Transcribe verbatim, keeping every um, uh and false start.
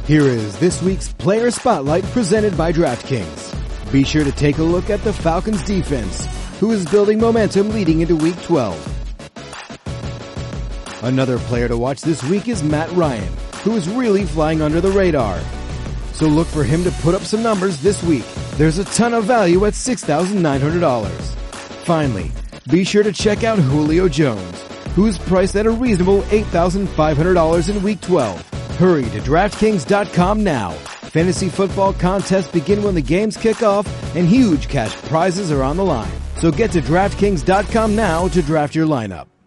Here is this week's Player Spotlight presented by DraftKings. Be sure to take a look at the Falcons defense, who is building momentum leading into Week twelve. Another player to watch this week is Matt Ryan, who is really flying under the radar. So look for him to put up some numbers this week. There's a ton of value at six thousand nine hundred dollars. Finally, be sure to check out Julio Jones, who's priced at a reasonable eight thousand five hundred dollars in Week twelve. Hurry to DraftKings dot com now. Fantasy football contests begin when the games kick off, and huge cash prizes are on the line. So get to DraftKings dot com now to draft your lineup.